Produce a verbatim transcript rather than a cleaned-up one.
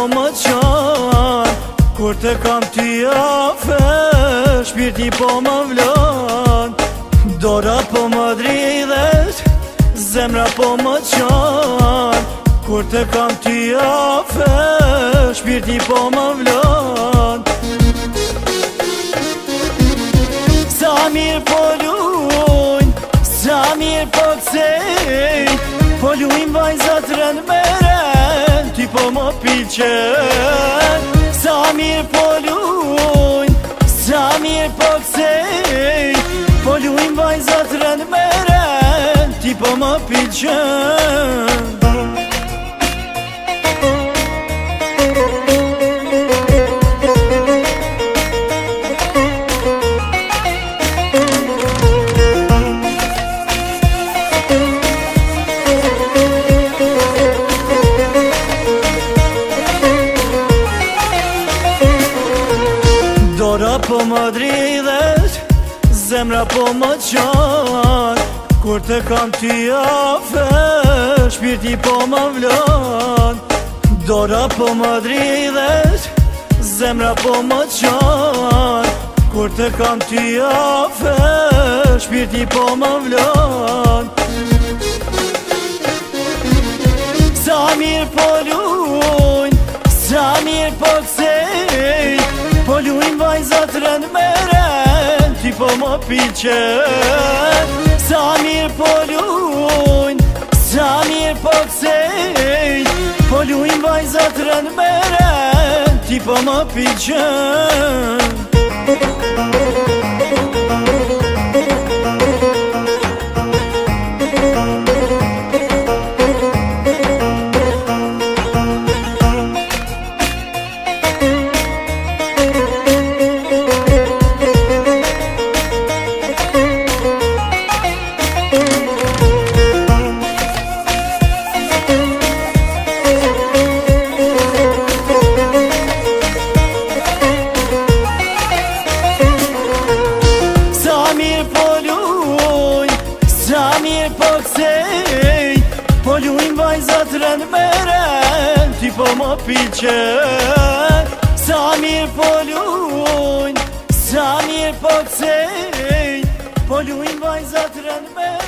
po më qanë, kur të kam ty afe, shpirti po më vlon. Dora po më dridhet, zemra po më qanë, kur të kam ty afe, shpirti po më vlon. Sa mirë po lujnë, sa mirë po kësej, po lujnë vajzat rënë meren, ty po më pilqen. Sa mirë po lujnë, sa mirë po kësej, po lujnë vajzat rënë meren, ty po më pilqen. Dora po më dridhet, zemra po më qanë, kur të kam ty afe, shpirti po më vlon. Dora po më dridhet, zemra po më qanë, kur të kam ty afe, shpirti po më vlon. Sa mirë po lujnë, sa mirë po kësej, po lujnë vajzat rënë meren, ty po më pilqen. Sa mirë po lujnë, sa mirë po kësej, po lujnë vajzat rënë meren, ty po më pilqen. Sa mirë po kësej, po lujnë vajzat rënë meren, ty po më pilqen. Sa mirë po lujnë, sa mirë po kësej, po lujnë vajzat rënë meren.